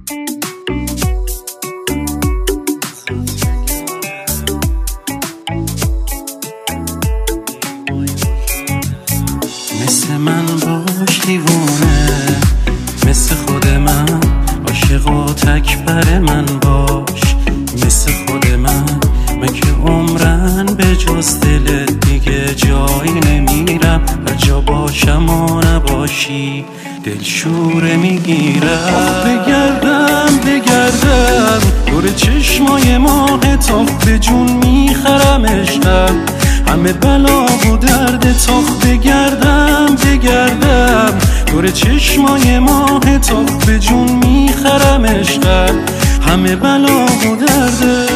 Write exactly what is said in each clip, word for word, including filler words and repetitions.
مثل من باش دیوونه، مثل خود من عاشق و تکبر من باش، مثل خود من من که عمرن به جز دلت دیگه جایی نمیرم، هر جا باشم و نباشی دل شوره میگیرم. بگردم بگردم دور چشمای ماه تاخ به جون میخرم عشقم، همه بلا و درد تاخ. بگردم بگردم دور چشمای ماه تاخ به جون میخرم عشقم، همه بلا و درد.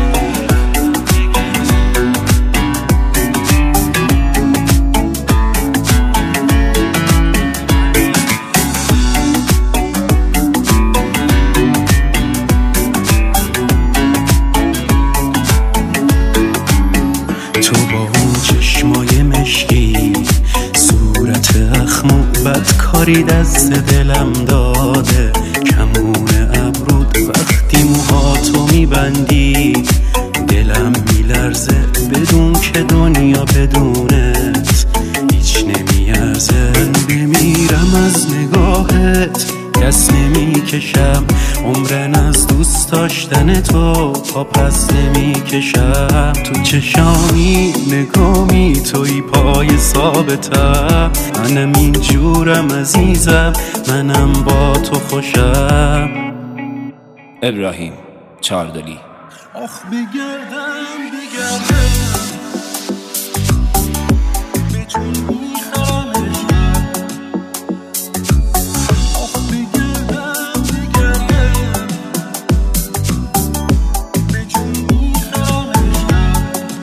تو با اون چشمای مشکی، صورت اخم و بدکاری دست دلم داده، کمون ابرود وقتی موهاتو میبندی دلم میلرزه، بدون که دنیا بدونت هیچ نمیارزه. بمیرم از نگاهت دست نمیکشم، عمرن از دوست داشتن تو پا پس نمیکشم. تو چشامی نگامی توی پای ثابتم، منم اینجورم عزیزم، منم با تو خوشم. ابراهیم چاردلی. آخ بگردم بگردم به جون میخرم عشقم، آخ بگردم بگردم به جون میخرم عشقم،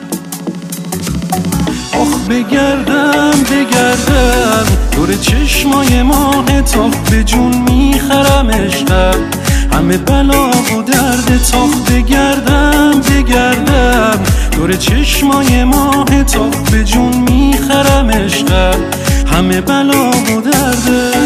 آخ بگردم بگردم دور چشمای ماه تاخ به جون میخرم عشقم، همه بلا و درد تاخ. بگردم بگردم دور چشمای ماه تاخ به جون میخرم عشقم، همه بلا و درد.